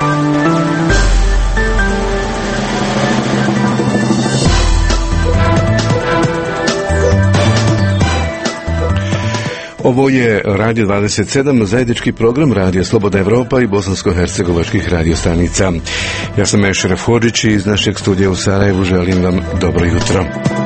Ovo je Radio 27, zajednički program Radio Slobodna Evropa i bosansko-hercegovačkih radiostanica. Ja sam Ešref Hodžić i iz našeg studija u Sarajevu želim vam dobro jutro.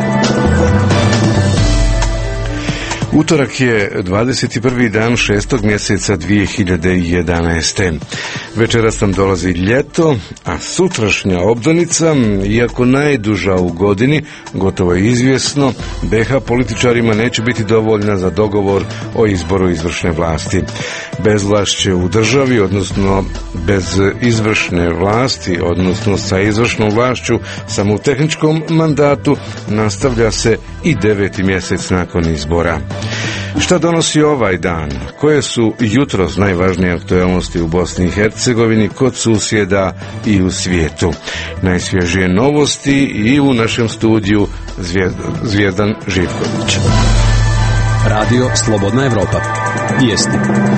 Utorak je 21. dan 6. mjeseca 2011. Večeras nam dolazi ljeto, a sutrašnja obdanica, iako najduža u godini, gotovo je izvjesno, BiH političarima neće biti dovoljna za dogovor o izboru izvršne vlasti. Bezvlašće u državi, odnosno bez izvršne vlasti, odnosno sa izvršnom vlašću samo u tehničkom mandatu, nastavlja se i 9. mjesec nakon izbora. Šta donosi ovaj dan? Koje su jutros najvažnije aktualnosti u Bosni i Hercegovini, kod susjeda i u svijetu? Najsvježije novosti i u našem studiju Zvijezdan Živković. Radio Slobodna Evropa. Vijesti.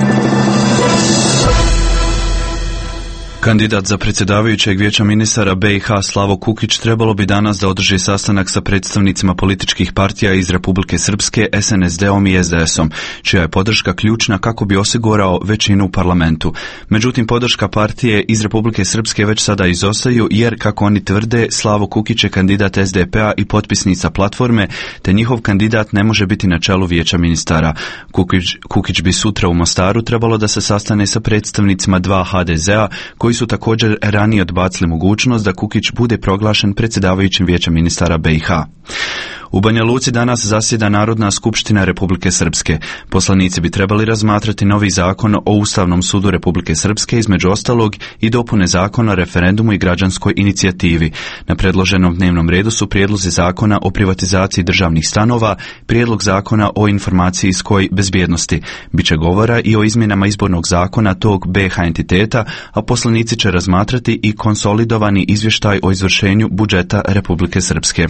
Kandidat za predsjedavajućeg vijeća ministara BiH Slavo Kukić trebalo bi danas da održi sastanak sa predstavnicima političkih partija iz Republike Srpske, SNSD-om i SDS-om, čija je podrška ključna kako bi osigurao većinu u parlamentu. Međutim, podrška partije iz Republike Srpske već sada izostaju jer, kako oni tvrde, Slavo Kukić je kandidat SDP-a i potpisnica platforme, te njihov kandidat ne može biti na čelu vijeća ministara. Kukić bi sutra u Mostaru trebalo da se sastane sa predstavnicima dva HDZ-a, koji su također ranije odbacili mogućnost da Kukić bude proglašen predsjedavajućim vijeća ministara BiH. U Banja Luci danas zasjeda Narodna skupština Republike Srpske. Poslanici bi trebali razmatrati novi zakon o Ustavnom sudu Republike Srpske, između ostalog i dopune zakona o referendumu i građanskoj inicijativi. Na predloženom dnevnom redu su prijedlozi zakona o privatizaciji državnih stanova, prijedlog zakona o informacijskoj bezbjednosti. Biće govora i o izmjenama izbornog zakona tog BiH entiteta, a poslanici će razmatrati i konsolidovani izvještaj o izvršenju budžeta Republike Srpske.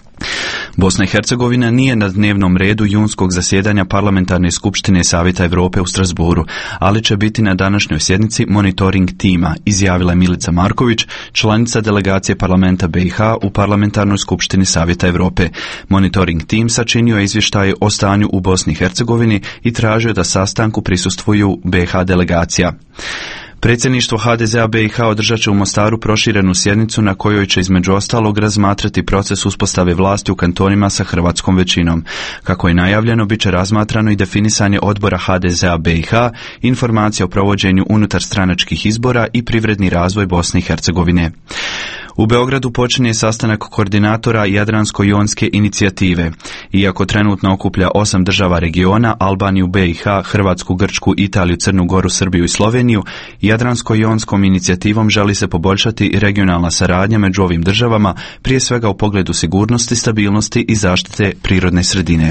Bosna i Hercegovina nije na dnevnom redu junskog zasjedanja Parlamentarne skupštine Savjeta Europe u Strasbourgu, ali će biti na današnjoj sjednici monitoring tima, izjavila je Milica Marković, članica delegacije parlamenta BiH u Parlamentarnoj skupštini Savjeta Europe. Monitoring tim sačinio je izvještaj o stanju u Bosni i Hercegovini i tražio da sastanku prisustvuju BiH delegacija. Predsjedništvo HDZ-a BiH održat će u Mostaru proširenu sjednicu na kojoj će između ostalog razmatrati proces uspostave vlasti u kantonima sa hrvatskom većinom. Kako je najavljeno, bit će razmatrano i definisanje odbora HDZ-a BiH, informacija o provođenju unutarstranačkih izbora i privredni razvoj Bosne i Hercegovine. U Beogradu počinje sastanak koordinatora Jadransko-jonske inicijative. Iako trenutno okuplja 8 država regiona, Albaniju, BiH, Hrvatsku, Grčku, Italiju, Crnu Goru, Srbiju i Sloveniju, Jadransko-jonskom inicijativom želi se poboljšati regionalna saradnja među ovim državama, prije svega u pogledu sigurnosti, stabilnosti i zaštite prirodne sredine.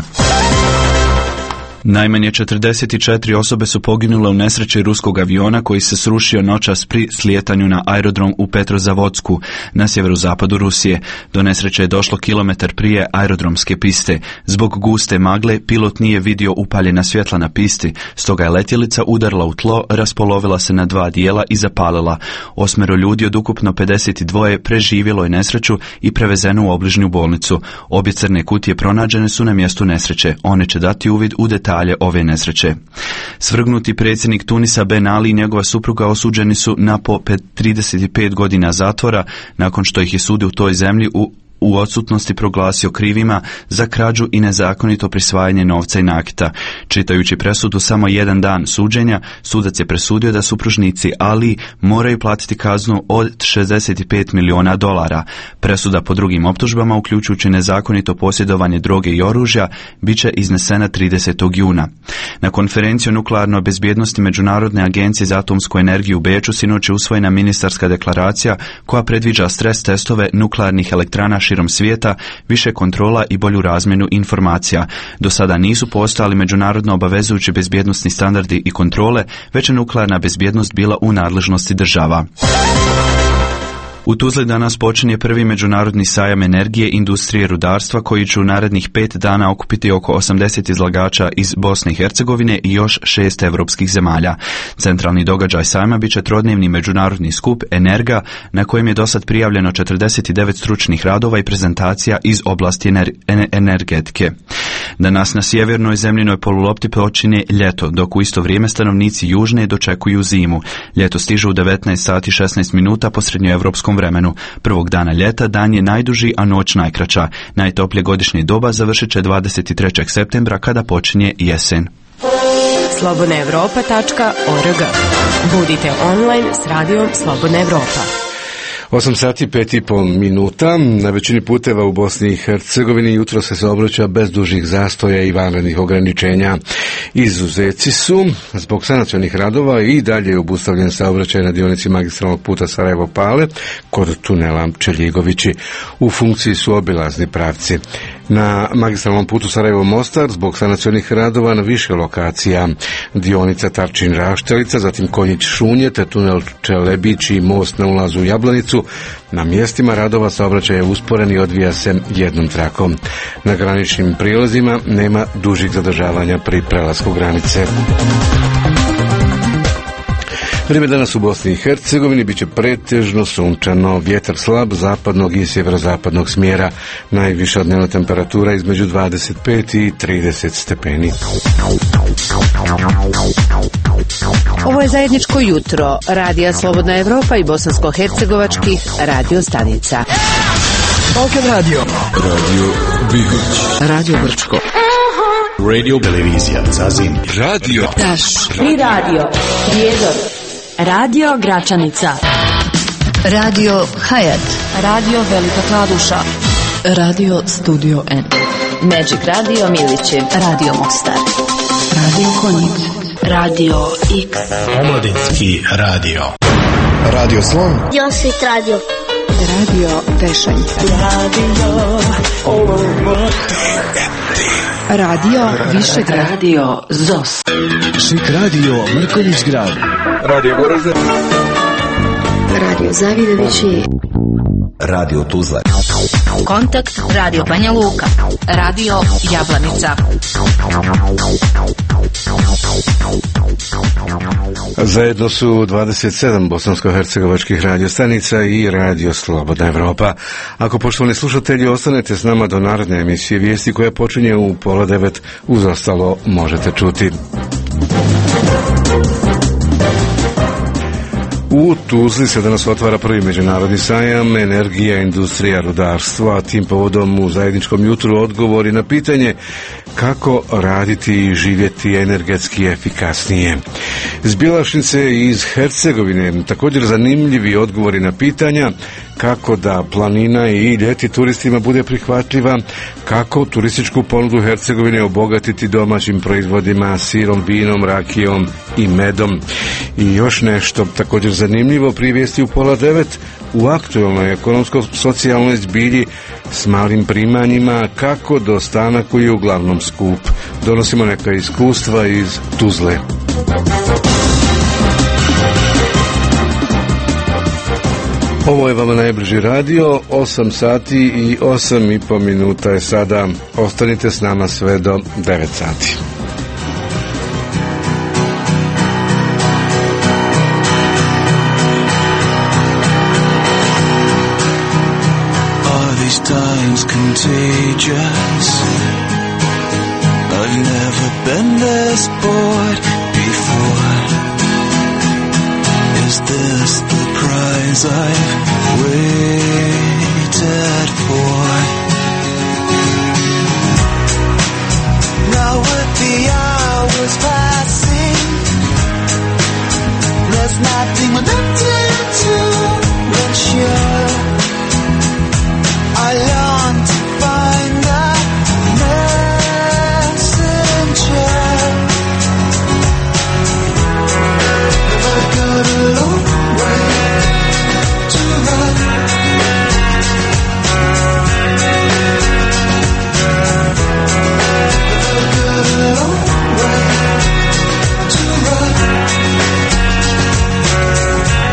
Najmanje 44 osobe su poginule u nesreći ruskog aviona koji se srušio noćas pri slijetanju na aerodrom u Petrozavodsku na sjeverozapadu Rusije. Do nesreće je došlo kilometar prije aerodromske piste. Zbog guste magle pilot nije vidio upaljena svjetla na pisti, stoga je letjelica udarila u tlo, raspolovila se na 2 dijela i zapalila. 8 ljudi od ukupno 52 preživjelo je nesreću i prevezeno u obližnju bolnicu. Obje crne kutije pronađene su na mjestu nesreće. One će dati uvid u detalje ove nesreće. Svrgnuti predsjednik Tunisa Ben Ali i njegova supruga osuđeni su na po 35 godina zatvora nakon što ih je sud u toj zemlji u odsutnosti proglasio krivima za krađu i nezakonito prisvajanje novca i nakita. Čitajući presudu samo jedan dan suđenja, sudac je presudio da supružnici Ali moraju platiti kaznu od $65 miliona. Presuda po drugim optužbama, uključujući nezakonito posjedovanje droge i oružja, bit će iznesena 30. juna. Na konferenciji o nuklearnoj bezbjednosti Međunarodne agencije za atomsku energiju u Beču sinoć je usvojena ministarska deklaracija koja predviđa stres testove nuklearnih elektrana širom svijeta, više kontrola i bolju razmjenu informacija. Do sada nisu postojali međunarodno obavezujući bezbjednosni standardi i kontrole, već je nuklearna bezbjednost bila u nadležnosti država. U Tuzli danas počinje prvi međunarodni sajam energije, industrije i rudarstva koji će u narednih 5 dana okupiti oko 80 izlagača iz Bosne i Hercegovine i još 6 europskih zemalja. Centralni događaj sajma bit će trodnevni međunarodni skup Energa na kojem je dosad prijavljeno 49 stručnih radova i prezentacija iz oblasti energetike. Danas na sjevernoj zemljinoj polulopti počinje ljeto, dok u isto vrijeme stanovnici južne dočekuju zimu. Ljeto stiže u 19 sati 16 minuta po srednjoevropskom vremenu. Prvog dana ljeta dan je najduži, a noć najkraća. Najtoplje godišnje doba završit će 23. septembra kada počinje jesen. slobodnaevropa.org. Budite online s radijom Slobodna Evropa. 8 sati 5,5 minuta. Na većini puteva u Bosni i Hercegovini jutro se saobraća bez dužih zastoja i vanrednih ograničenja. Izuzeci su zbog sanacionih radova i dalje je obustavljen saobraćaj na dionici magistralnog puta Sarajevo-Pale kod tunela Čeljigovići. U funkciji su obilazni pravci. Na magistralnom putu Sarajevo-Mostar zbog sanacionih radova na više lokacija, dionica Tarčin-Raštelica, zatim Konjić-Šunje te tunel Čelebić i most na ulazu u Jablanicu. Na mjestima radova saobraćaj je usporen i odvija se jednom trakom. Na graničnim prijelazima nema dužih zadržavanja pri prelasku granice. Vrijeme danas u Bosni i Hercegovini bit će pretežno sunčano, vjetar slab zapadnog i sjeverozapadnog smjera, najviša dnevna temperatura između 25 i 30 stepeni. Ovo je zajedničko jutro Radija Slobodna Evropa i bosansko-hercegovačkih radio stanica. Balkan Radio, Radio Bihoć, Radio Brčko, Radio Televizija Zazin, Radio Taš, Tri Radio, Prijedor, Radio Gračanica, Radio Hayat, Radio Velika Kladuša, Radio Studio N, Magic Radio Milići, Radio Mostar, Radio Konjic, Radio X, Omladinski radio, Radio Slon, Josvit Radio, Radio Tešanj, Radio Višegrad, Radio ZOS, Šik Radio Mrkonjić Grad, Radio Goražde, Radio Zavidovići, Radio Tuzla, Kontakt Radio Banja Luka, Radio Jablanica. Zajedno su 27 bosansko-hercegovačkih radiostanica i Radio Slobodna Evropa. Ako, poštovani slušatelji, ostanete s nama do naredne emisije vijesti koja počinje u 8:30, uz ostalo možete čuti. U Tuzli se danas otvara prvi međunarodni sajam energija, industrija, rudarstvo, a tim povodom u zajedničkom jutru odgovori na pitanje kako raditi i živjeti energetski efikasnije. Iz Bjelašnice i iz Hercegovine također zanimljivi odgovori na pitanja kako da planina i ljeti turistima bude prihvatljiva, kako turističku ponudu Hercegovine obogatiti domaćim proizvodima, sirom, vinom, rakijom i medom. I još nešto također zanimljivo, prije vijesti u 8:30 u aktualnoj ekonomsko-socijalnoj zbilji s malim primanjima kako do stana koji je uglavnom skup. Donosimo neka iskustva iz Tuzle. Ovo je vama najbliži radio, 8 sati i 8,5 minuta je sada. Ostanite s nama sve do 9 sati. Are these times contagious? I've never been this bored before. Is this the prize I've waited for? Now with the hours passing, there's nothing left to ensure. I long to find the messenger. I've got a long way to run. I've got a long way to run.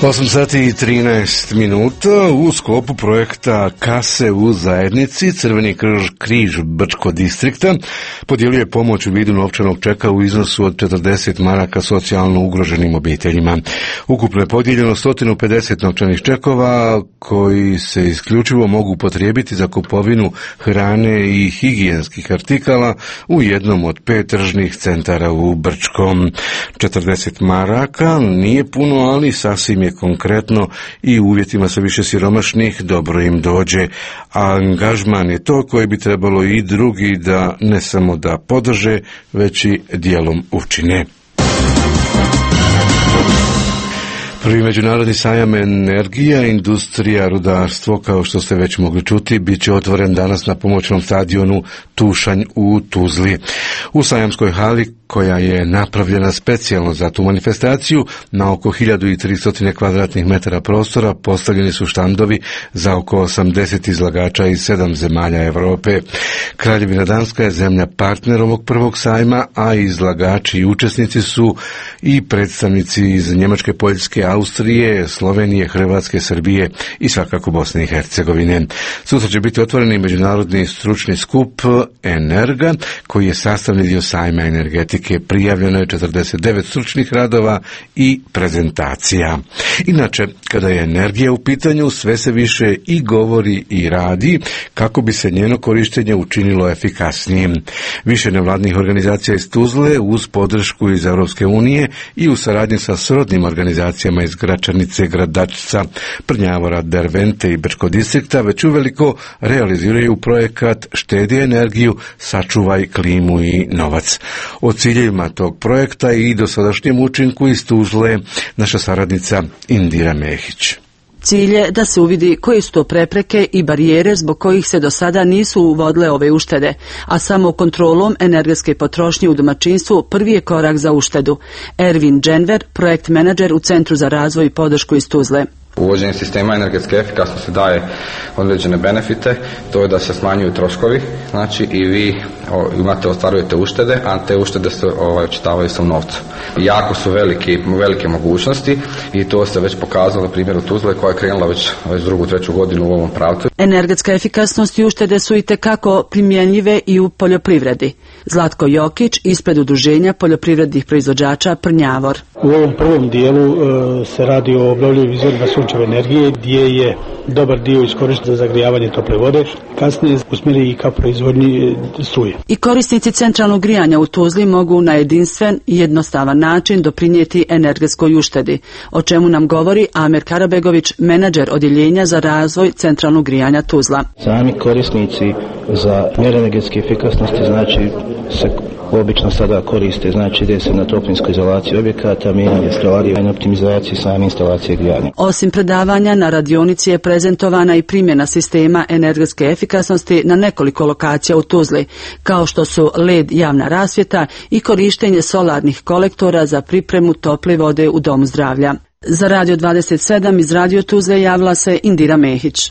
8 sati i 13 minuta. U sklopu projekta Kase u zajednici Crveni križ Brčko distrikta podijelio je pomoć u vidu novčanog čeka u iznosu od 40 maraka socijalno ugroženim obiteljima. Ukupno je podijeljeno 150 novčanih čekova koji se isključivo mogu upotrijebiti za kupovinu hrane i higijenskih artikala u jednom od 5 tržnih centara u Brčkom. 40 maraka nije puno, ali sasvim je konkretno i u uvjetima sve više siromašnih dobro im dođe. A angažman je to koji bi trebalo i drugi da ne samo da podrže, već i dijelom učine. Prvi međunarodni sajam energija, industrija, rudarstvo, kao što ste već mogli čuti, bit će otvoren danas na pomoćnom stadionu Tušanj u Tuzli. U sajamskoj hali, koja je napravljena specijalno za tu manifestaciju, na oko 1300 kvadratnih metara prostora postavljeni su štandovi za oko 80 izlagača iz 7 zemalja Europe. Kraljevina Danska je zemlja partner ovog prvog sajma, a izlagači i učesnici su i predstavnici iz Njemačke, Poljske, Austrije, Slovenije, Hrvatske, Srbije i svakako Bosne i Hercegovine. Sutra će biti otvoreni međunarodni stručni skup Energa, koji je sastavni dio sajma energetike. Prijavljeno je 49 stručnih radova i prezentacija. Inače, kada je energija u pitanju, sve se više i govori i radi kako bi se njeno korištenje učinilo efikasnijim. Više nevladnih organizacija iz Tuzle uz podršku iz Europske unije i u saradnji sa srodnim organizacijama iz Gračanice, Gradačca, Prnjavora, Dervente i Brčko distrikta već uveliko realiziraju projekat Štedi energiju, sačuvaj klimu i novac. O ciljevima tog projekta i dosadašnjem učinku iz Tuzle naša saradnica Indira Mehić. Cilj je da se uvidi koje su to prepreke i barijere zbog kojih se do sada nisu uvodile ove uštede, a samo kontrolom energetske potrošnje u domaćinstvu prvi je korak za uštedu. Ervin Dženver, projekt menadžer u Centru za razvoj i podršku iz Tuzle. Uvođenje sistema energetske efikasnosti daje određene benefite, to je da se smanjuju troškovi, znači i vi ostvarujete uštede, a te uštede se očitavaju se u novcu. Jako su velike mogućnosti i to se već pokazalo na primjeru Tuzle koja je krenula već drugu, treću godinu u ovom pravcu. Energetska efikasnost i uštede su itekako primjenjive i u poljoprivredi. Zlatko Jokić ispred Udruženja poljoprivrednih proizvođača Prnjavor. U ovom prvom dijelu se radi o obnovljivim izvorima sunčeve energije gdje je dobar dio iskorišten za zagrijavanje tople vode, kasnije usmjeri i ka proizvodnji struje. I korisnici centralnog grijanja u Tuzli mogu na jedinstven i jednostavan način doprinijeti energetskoj uštedi, o čemu nam govori Amer Karabegović, menadžer odjeljenja za razvoj centralnog grijanja Tuzla. Sami korisnici za mjere energetske efikasnosti znači se obično sada koriste, znači ide se na toplinsku izolaciju objekata, mijenjanje stolarije i optimizaciju same instalacije grijanja. Osim predavanja, na radionici je prezentovana i primjena sistema energetske efikasnosti na nekoliko lokacija u Tuzli, kao što su LED javna rasvjeta i korištenje solarnih kolektora za pripremu tople vode u domu zdravlja. Za Radio 27 iz Radio Tuzle javila se Indira Mehić.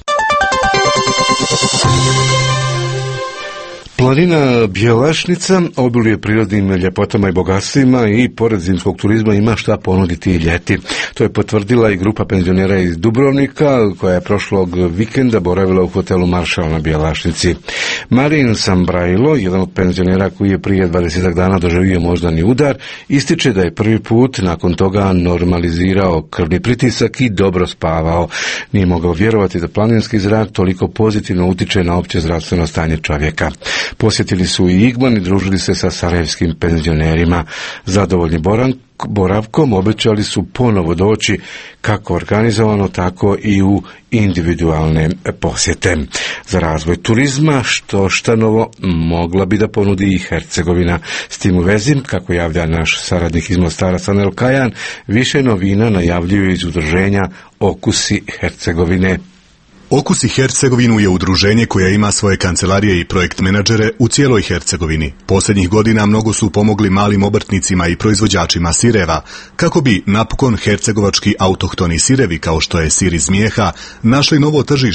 Planina Bjelašnica obiluje prirodnim ljepotama i bogatstvima i pored zimskog turizma ima šta ponuditi i ljeti. To je potvrdila i grupa penzionera iz Dubrovnika koja je prošlog vikenda boravila u hotelu Maršal na Bjelašnici. Marin Sambrajlo, jedan od penzionera koji je prije 20 dana doživio moždani udar, ističe da je prvi put nakon toga normalizirao krvni pritisak i dobro spavao. Nije mogao vjerovati da planinski zrak toliko pozitivno utiče na opće zdravstveno stanje čovjeka. Posjetili su i Igman i družili se sa sarajevskim penzionerima. Zadovoljni boravkom obećali su ponovo doći kako organizovano, tako i u individualne posjete. Za razvoj turizma šta novo mogla bi da ponudi i Hercegovina. S tim u vezi, kako javlja naš saradnik iz Mostara Sanel Kajan, više novina najavljuju iz udruženja Okusi Hercegovine. Okusi Hercegovinu je udruženje koje ima svoje kancelarije i projekt menadžere u cijeloj Hercegovini. Posljednjih godina mnogo su pomogli malim obrtnicima i proizvođačima sireva, kako bi napokon hercegovački autohtoni sirevi kao što je sir iz mijeha našli novo tržište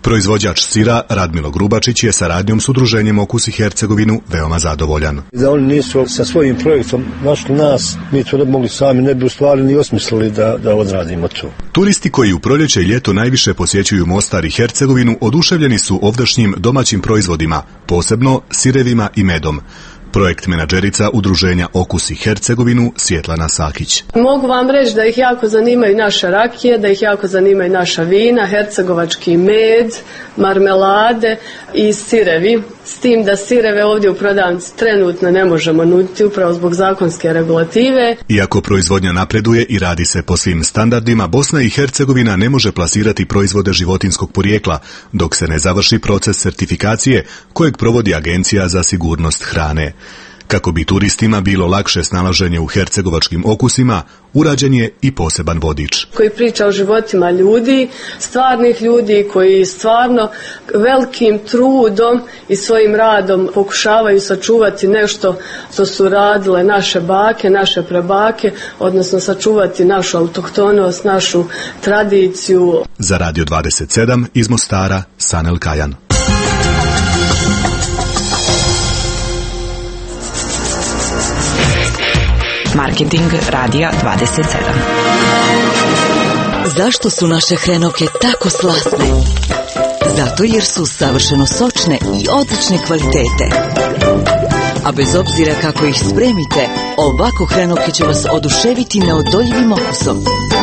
Proizvođač sira Radmilo Grubačić je saradnjom s udruženjem Okusi Hercegovinu veoma zadovoljan. Da oni nisu sa svojim projektom našli nas, mi to ne bi mogli sami, ne bi u stvari ni osmislili da odradimo to. Turisti koji u proljeće i ljeto najviše posjećuju Mostar i Hercegovinu oduševljeni su ovdašnjim domaćim proizvodima, posebno sirevima i medom. Projekt menadžerica udruženja Okusi Hercegovinu Svjetlana Sakić. Mogu vam reći da ih jako zanimaju naše rakije, da ih jako zanimaju naša vina, hercegovački med, marmelade i sirevi. S tim da sireve ovdje u prodavnici trenutno ne možemo nuditi upravo zbog zakonske regulative. Iako proizvodnja napreduje i radi se po svim standardima, Bosna i Hercegovina ne može plasirati proizvode životinjskog porijekla dok se ne završi proces sertifikacije kojeg provodi Agencija za sigurnost hrane. Kako bi turistima bilo lakše snalaženje u hercegovačkim okusima, urađen je i poseban vodič. Koji priča o životima ljudi, stvarnih ljudi koji stvarno velikim trudom i svojim radom pokušavaju sačuvati nešto što su radile naše bake, naše prebake, odnosno sačuvati našu autohtonost, našu tradiciju. Za Radio 27 iz Mostara, Sanel Kajan. Marketing Radija 27. Zašto su naše hrenovke tako slasne? Zato jer su savršeno sočne i odlične kvalitete. A bez obzira kako ih spremite, ovako hrenovke će vas oduševiti neodoljivim okusom.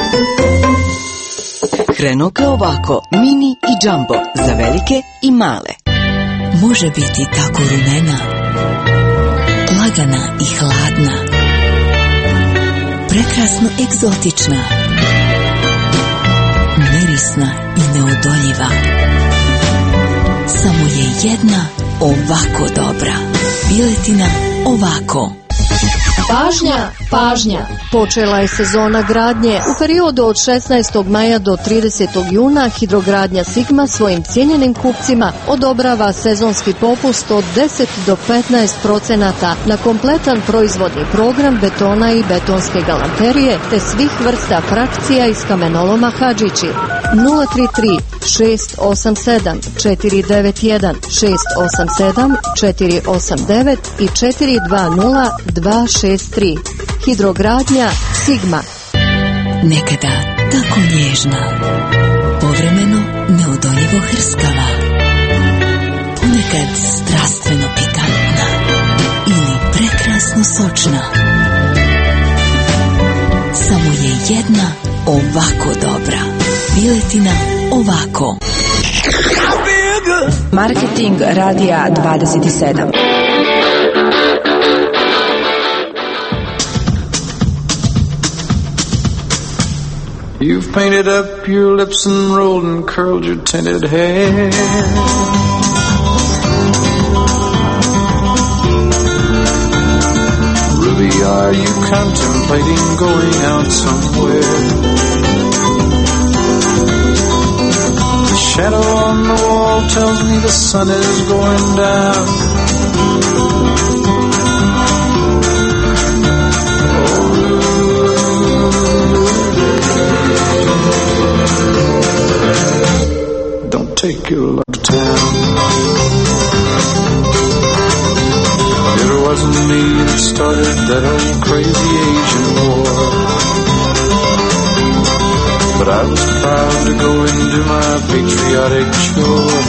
Hrenovke ovako, mini i džambo, za velike i male. Može biti tako rumena, lagana i hladna, prekrasno egzotična, mirisna i neodoljiva. Samo je jedna ovako dobra. Piletina ovako. Pažnja, pažnja! Počela je sezona gradnje. U periodu od 16. maja do 30. juna Hidrogradnja Sigma svojim cijenjenim kupcima odobrava sezonski popust od 10 do 15% na kompletan proizvodni program betona i betonske galanterije te svih vrsta frakcija iz kamenoloma Hadžići. 033 687 491 687 489 i 420 263. Hidrogradnja Sigma. Nekada tako nježna, povremeno neodoljivo hrskava, ponekad strastveno pikantna ili prekrasno sočna. Samo je jedna ovako dobra. Piletina ovako. Marketing Radija 27. You've painted up your lips and rolled and curled your tinted hair. Ruby, are you contemplating going out somewhere? The shadow on the wall tells me the sun is going down. Take your love to town. It wasn't me that started that old crazy Asian war, but I was proud to go and do my patriotic chore.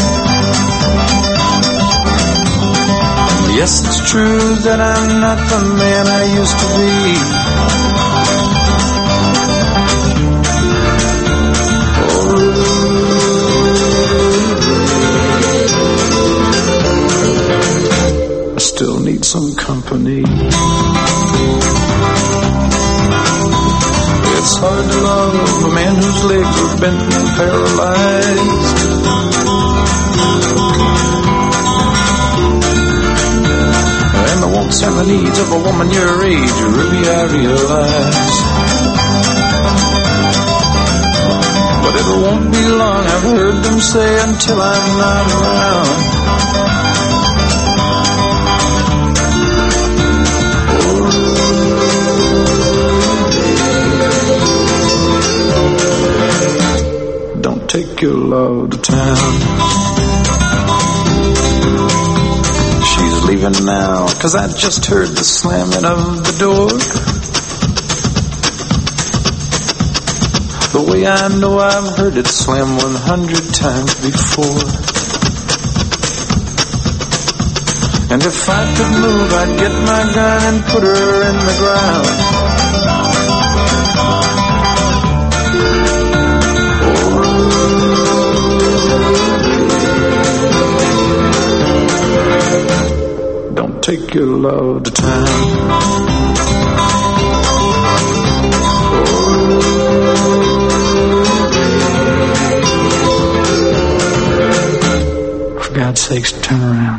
Yes, it's true that I'm not the man I used to be. Still need some company. It's hard to love a man whose legs are bent and paralyzed. And the wants and the needs of a woman your age, Ruby, I realize. But it won't be long, I've heard them say, until I'm not around. Take your love to town. She's leaving now, 'cause I just heard the slamming of the door. The way I know I've heard it slam 100 times before. And if I could move, I'd get my gun and put her in the ground. Don't take your love to town. For God's sakes, turn around.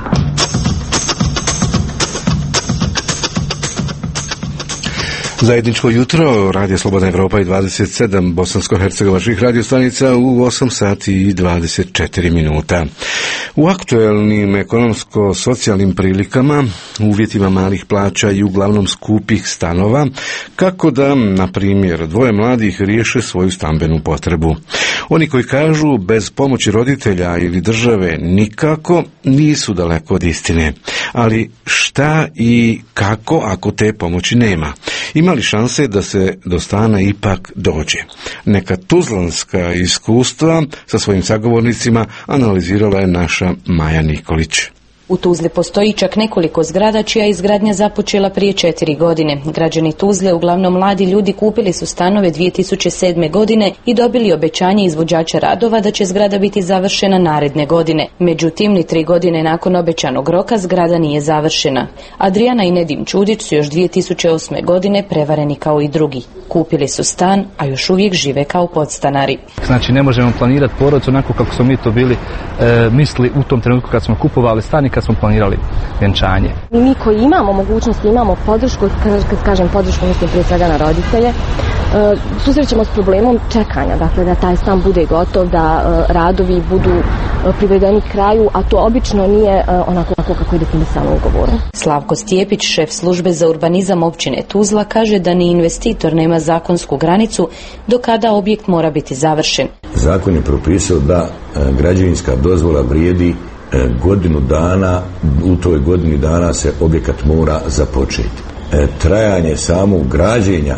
Zajedničko jutro, Radio Slobodna Evropa i 27 bosansko-hercegovačkih radiostanica u 8 sati i 24 minuta. U aktuelnim ekonomsko-socijalnim prilikama, uvjetima malih plaća i uglavnom skupih stanova, kako da, na primjer, dvoje mladih riješe svoju stambenu potrebu. Oni koji kažu bez pomoći roditelja ili države nikako, nisu daleko od istine. Ali šta i kako ako te pomoći nema? Ima li šanse da se do stana ipak dođe? Neka tuzlanska iskustva sa svojim sagovornicima analizirala je naša Maja Nikolić. U Tuzli postoji čak nekoliko zgrada čija je izgradnja započela prije 4 godine. Građani Tuzle, uglavnom mladi ljudi, kupili su stanove 2007. godine i dobili obećanje izvođača radova da će zgrada biti završena naredne godine. Međutim, ni 3 godine nakon obećanog roka zgrada nije završena. Adriana i Nedim Čudić su još 2008. godine prevareni kao i drugi. Kupili su stan, a još uvijek žive kao podstanari. Znači, ne možemo planirati porodicu onako kako smo mi to bili mislili u tom trenutku kad smo kupovali stan i kad smo planirali vjenčanje. Mi koji imamo mogućnosti, imamo podršku, kad kažem podršku mislim prije svega na roditelje, susrećemo s problemom čekanja, dakle da taj stan bude gotov, da radovi budu privedeni kraju, a to obično nije onako kako je definisano ugovorom. Slavko Stjepić, šef službe za urbanizam općine Tuzla, kaže da ni investitor nema zakonsku granicu do kada objekt mora biti završen. Zakon je propisao da građevinska dozvola vrijedi godinu dana, u toj godini dana se objekat mora započeti. Trajanje samog građenja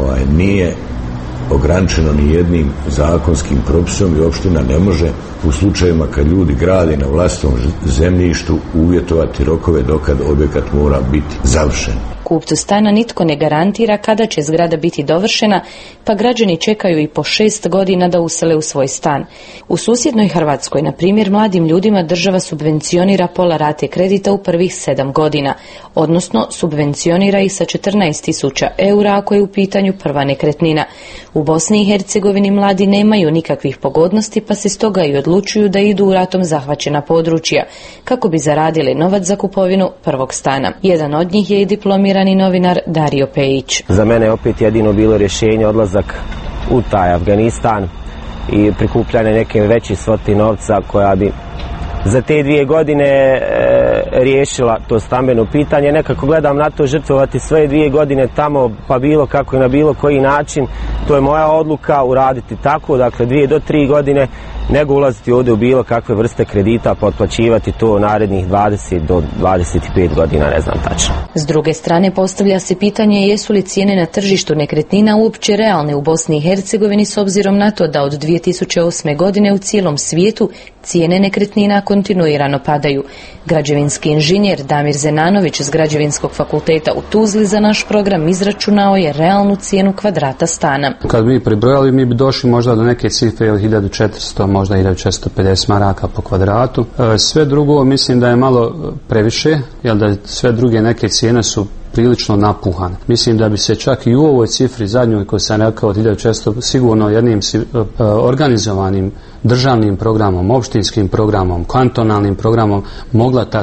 nije ograničeno ni jednim zakonskim propisom i opština ne može u slučajevima kad ljudi grade na vlastitom zemljištu uvjetovati rokove dokad objekat mora biti završen. Kupcu stana nitko ne garantira kada će zgrada biti dovršena, pa građani čekaju i po 6 godina da usele u svoj stan. U susjednoj Hrvatskoj, na primjer, mladim ljudima država subvencionira pola rate kredita u prvih 7 godina, odnosno subvencionira ih sa 14.000 eura ako je u pitanju prva nekretnina. U Bosni i Hercegovini mladi nemaju nikakvih pogodnosti, pa se stoga i odlučuju da idu u ratom zahvaćena područja, kako bi zaradili novac za kupovinu prvog stana. Jedan od njih je i diplomirani novinar Dario Pejić. Za mene je opet jedino bilo rješenje odlazak u taj Afganistan i prikupljanje neke veće svote novca koja bi za te 2 godine riješila to stambeno pitanje. Nekako gledam na to, žrtvovati svoje 2 godine tamo, pa bilo kako i na bilo koji način. To je moja odluka uraditi tako, dakle 2 do 3 godine, nego ulaziti ovdje u bilo kakve vrste kredita, pa otplaćivati to narednih 20 do 25 godina, ne znam tačno. S druge strane, postavlja se pitanje jesu li cijene na tržištu nekretnina uopće realne u Bosni i Hercegovini s obzirom na to da od 2008. godine u cijelom svijetu cijene nekretnina kontinuirano padaju. Građevinski inženjer Damir Zenanović s Građevinskog fakulteta u Tuzli za naš program izračunao je realnu cijenu kvadrata stana. Kad bi pribrojali, mi bi došli možda do neke cifre od 1400, možda 1450 maraka po kvadratu. Sve drugo mislim da je malo previše, jer da sve druge neke cijene su prilično napuhane. Mislim da bi se čak i u ovoj cifri zadnjoj koju sam rekao od 1400 sigurno jednim organizovanim državnim programom, opštinskim programom, kantonalnim programom mogla ta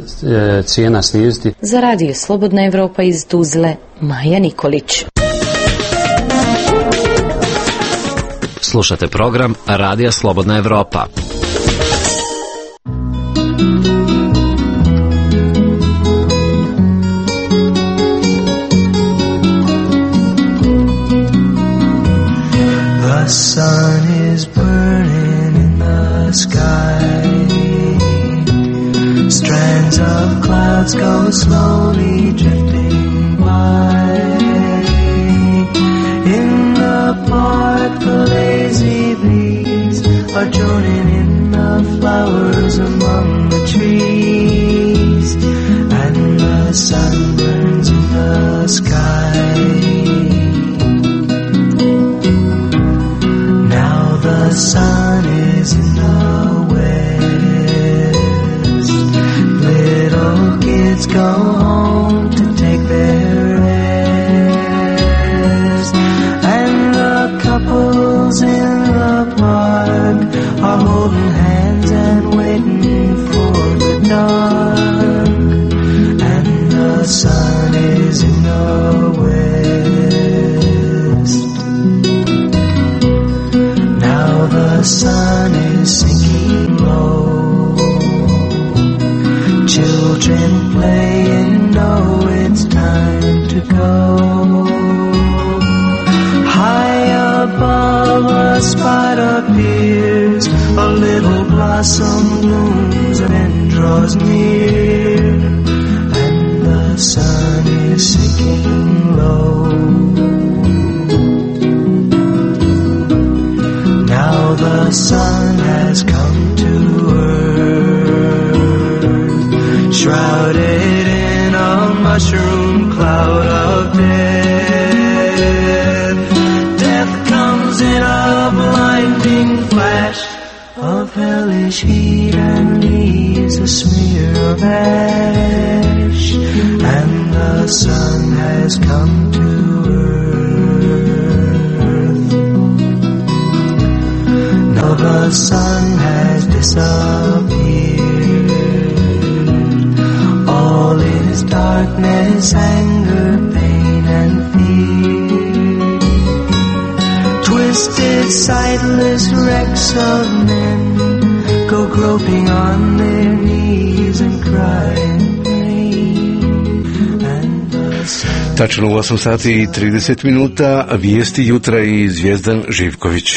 cijena sniziti. Za Radio Slobodna Evropa iz Tuzle, Maja Nikolić. Slušate program Radija Slobodna Evropa. The sun is burning in clouds go slowly drifting by. In the park the lazy bees are joining in the flowers among the trees, and the sun burns in the sky. Now the sun is in the west. Little kids go home to take their rest, and the couples in the park are holding hands and waiting for the dark. And the sun is in the west. Now the sun is sinking low. Children play and know it's time to go. High above a spot appears, a little blossom blooms and then draws near, and the sun is sinking low. Now the sun has come to earth, shrouded in a mushroom cloud of death. Death comes in a blinding flash of hellish heat and leaves a smear of ash, and the sun has come to earth. Now the sun has disappeared. All is darkness, anger, pain, and fear. Twisted, sightless wrecks of men go groping on their knees and cry in pain. And the sun... Tačno u 8 sati i 30 minuta, vijesti jutra i Zvijezdan Živković.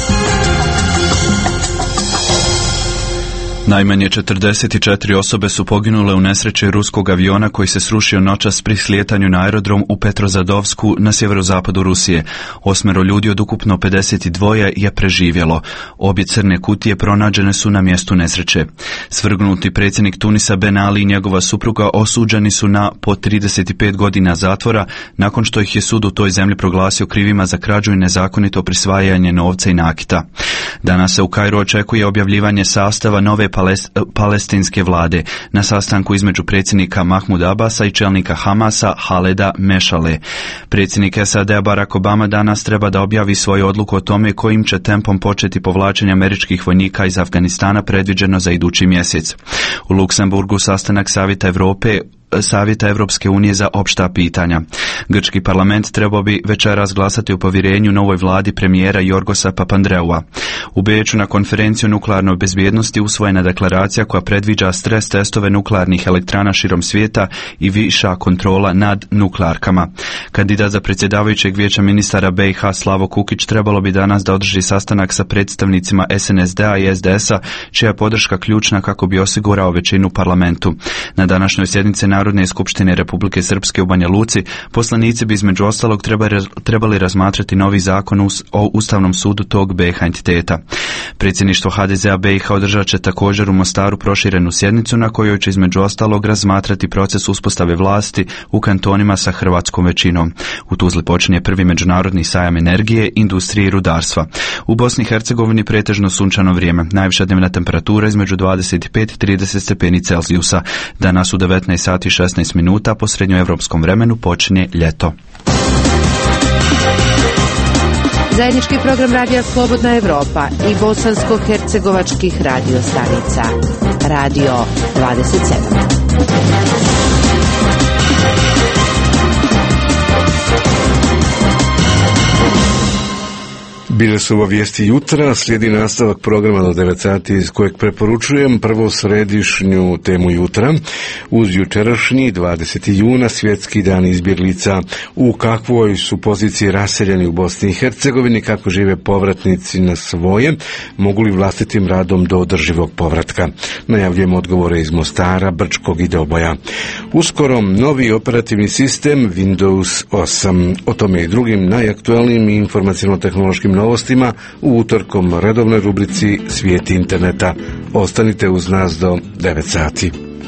Najmanje 44 osobe su poginule u nesreći ruskog aviona koji se srušio noćas pri slijetanju na aerodrom u Petrozadovsku na sjeverozapadu Rusije. 8 ljudi od ukupno 52 je preživjelo. Obje crne kutije pronađene su na mjestu nesreće. Svrgnuti predsjednik Tunisa Ben Ali i njegova supruga osuđeni su na po 35 godina zatvora nakon što ih je sud u toj zemlji proglasio krivima za krađu i nezakonito prisvajanje novca i nakita. Danas se u Kairu očekuje objavljivanje sastava nove palestinske vlade na sastanku između predsjednika Mahmuda Abasa i čelnika Hamasa Haleda Mešale. Predsjednik SAD-a Barack Obama danas treba da objavi svoju odluku o tome kojim će tempom početi povlačenje američkih vojnika iz Afganistana predviđeno za idući mjesec. U Luksemburgu sastanak Savjeta Evropske unije za opšta pitanja. Grčki parlament trebao bi večeras glasati o povjerenju novoj vladi premijera Jorgosa Papandreua. U Beču na konferenciju o nuklearnoj bezbjednosti usvojena deklaracija koja predviđa stres testove nuklearnih elektrana širom svijeta i viša kontrola nad nuklearkama. Kandidat za predsjedavajućeg vijeća ministara BiH Slavo Kukić trebalo bi danas da održi sastanak sa predstavnicima SNSD-a i SDS-a, čija je podrška ključna kako bi osigurao većinu u parlamentu. Na današnjoj sjednici Narodne skupštine Republike Srpske u Banja Luci poslanici bi između ostalog trebali razmatrati novi zakon o Ustavnom sudu tog BiH entiteta. Predsjedništvo HDZ-a BiH održat će također u Mostaru proširenu sjednicu na kojoj će između ostalog razmatrati proces uspostave vlasti u kantonima sa hrvatskom većinom. U Tuzli počinje prvi međunarodni sajam energije, industrije i rudarstva. U Bosni i Hercegovini pretežno sunčano vrijeme. Najviša dnevna temperatura između 25 i 30 stepeni Celzijusa. Danas u 19 sati 16 minuta po srednjoevropskom vremenu počinje ljeto. Zajednički program radija Slobodna Evropa i bosansko-hercegovačkih radio stanica. Radio 27. Bile su ovo vijesti jutra, slijedi nastavak programa do 9 sati iz kojeg preporučujem prvo središnju temu jutra. Uz jučerašnji 20. juna svjetski dan izbjeglica, u kakvoj su poziciji raseljeni u Bosni i Hercegovini, kako žive povratnici na svoje, mogu li vlastitim radom do održivog povratka. Najavljujemo odgovore iz Mostara, Brčkog i Doboja. Uskoro novi operativni sistem Windows 8. O tome i drugim najaktualnijim i informacijno-tehnološkim novostima u utorkom redovnoj rubrici Svijet interneta. Ostanite uz nas do 9 sati.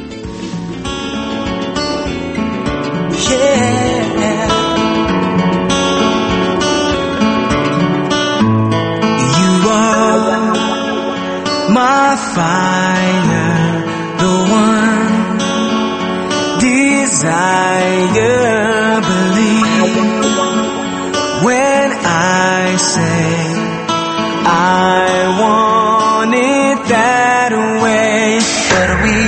You are my fire, the one desire, believe when I say I want it that way, but we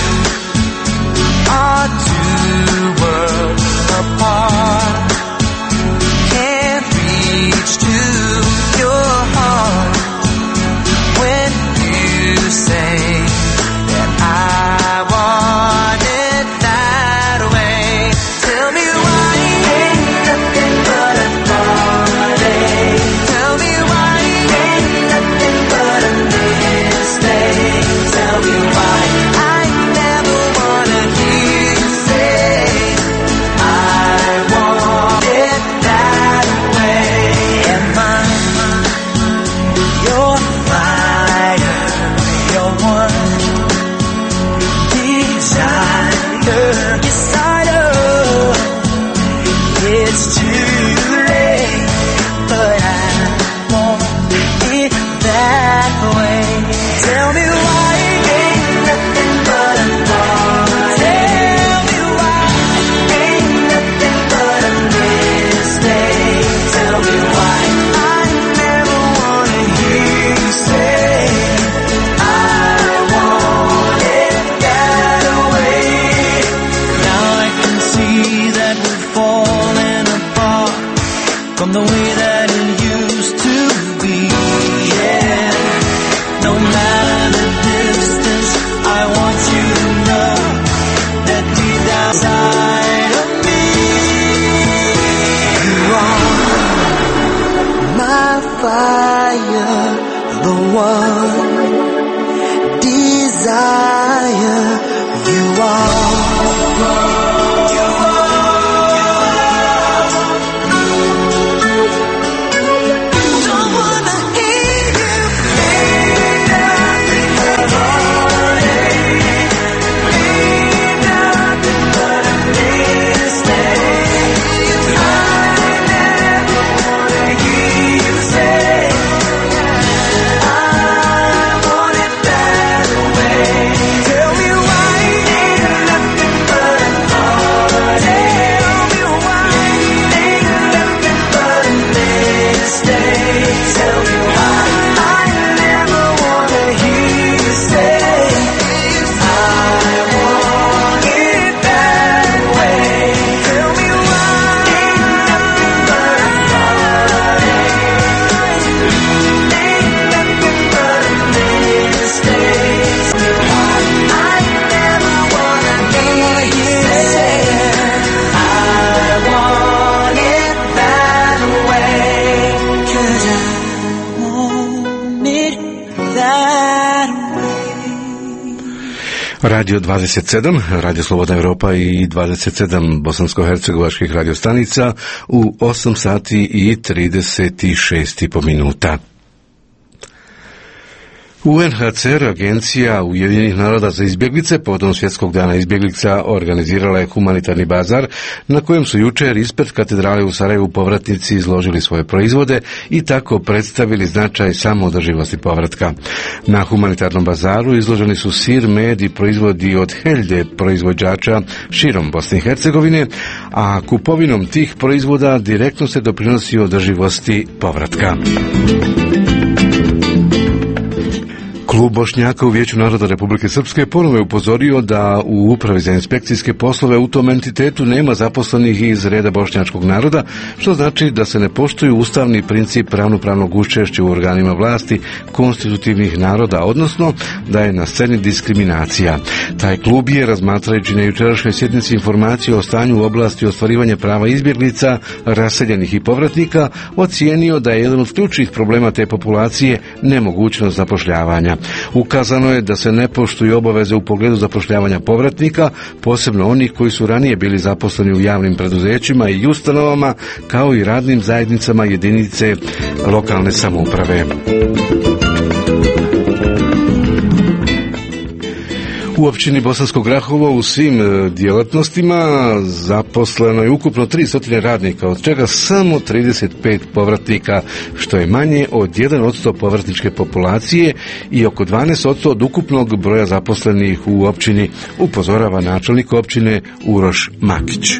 are two worlds apart, can't reach to your heart when you say that I want it that way. Tell me why ain't nothing but a party. Tell me why ain't nothing but a mistake. Tell me why I never wanna hear you say I want it that way. Am I your fire, your one desire? Yes, I know it's too late, but I want it that way. Tell me why ain't nothing but a party. Tell me why ain't nothing but a mistake. Tell me why I never wanna hear you say I want it that way. Now I can see that we're falling apart from the way that it used to be. Yeah, no matter the distance, I want you to know that deep down inside of me, you are my fire, the one desire. You are. Don't wanna hear you say nothing but heartache, nothing but a mistake. I never wanna hear you say I want it that way. Tell me why ain't nothing but a heartache. Tell me why ain't nothing but a mistake. Tell me why I never wanna hear you say I want it that way. Tell me why ain't nothing but a heartache, ain't nothing but a mistake. Tell me why I never wanna hear you say I want it that way. 'Cause I want it that way. Radio 27, Radio Slobodna Europa i 27 bosansko-hercegovačkih radiostanica u 8 sati i 36,5 minuta. UNHCR, agencija Ujedinjenih naroda za izbjeglice, povodom Svjetskog dana izbjeglica organizirala je humanitarni bazar na kojem su jučer ispred katedrale u Sarajevu povratnici izložili svoje proizvode i tako predstavili značaj samoodrživosti povratka. Na humanitarnom bazaru izloženi su sir, med i proizvodi od hiljade proizvođača širom Bosne i Hercegovine, a kupovinom tih proizvoda direktno se doprinosi održivosti povratka. Klub Bošnjaka u Vijeću naroda Republike Srpske ponovo je upozorio da u Upravi za inspekcijske poslove u tom entitetu nema zaposlenih iz reda bošnjačkog naroda, što znači da se ne poštuju ustavni princip ravnopravnog učešća u organima vlasti konstitutivnih naroda, odnosno da je na sceni diskriminacija. Taj klub je, razmatrajući na jučerašnjoj sjednici informaciju o stanju u oblasti ostvarivanja prava izbjeglica, raseljenih i povratnika, ocijenio da je jedan od ključnih problema te populacije nemogućnost zapošljavanja. Ukazano je da se ne poštuju obaveze u pogledu zapošljavanja povratnika, posebno onih koji su ranije bili zaposleni u javnim preduzećima i ustanovama, kao i radnim zajednicama jedinice lokalne samouprave. U općini Bosansko Grahovo u svim djelatnostima zaposleno je ukupno 300 radnika, od čega samo 35 povratnika, što je manje od 1% povratničke populacije i oko 12% od ukupnog broja zaposlenih u općini, upozorava načelnik općine Uroš Makić.